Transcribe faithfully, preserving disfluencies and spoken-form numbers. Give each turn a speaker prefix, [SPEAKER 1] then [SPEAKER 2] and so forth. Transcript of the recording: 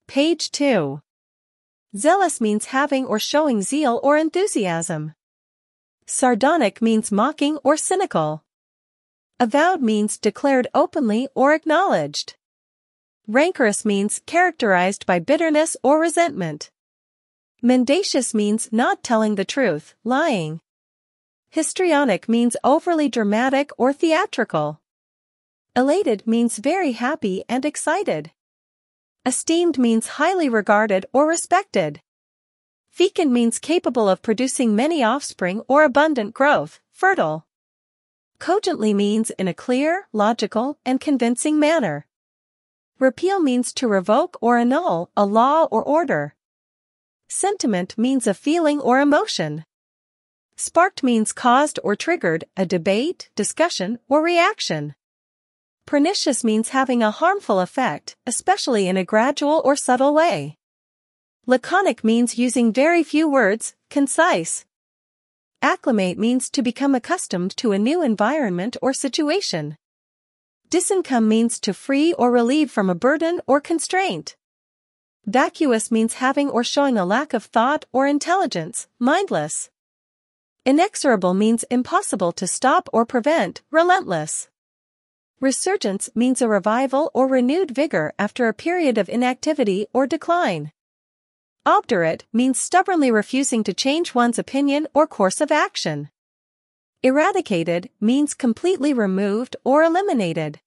[SPEAKER 1] Page two. Zealous means having or showing zeal or enthusiasm. Sardonic means mocking or cynical. Avowed means declared openly or acknowledged. Rancorous means characterized by bitterness or resentment. Mendacious means not telling the truth, lying. Histrionic means overly dramatic or theatrical. Elated means very happy and excited. Esteemed means highly regarded or respected. Fecund means capable of producing many offspring or abundant growth, fertile. Cogently means in a clear, logical, and convincing manner. Repeal means to revoke or annul a law or order. Sentiment means a feeling or emotion. Sparked means caused or triggered a debate, discussion, or reaction. Pernicious means having a harmful effect, especially in a gradual or subtle way. Laconic means using very few words, concise. Acclimate means to become accustomed to a new environment or situation. Disincome means to free or relieve from a burden or constraint. Vacuous means having or showing a lack of thought or intelligence, mindless. Inexorable means impossible to stop or prevent, relentless. Resurgence means a revival or renewed vigor after a period of inactivity or decline. Obdurate means stubbornly refusing to change one's opinion or course of action. Eradicated means completely removed or eliminated.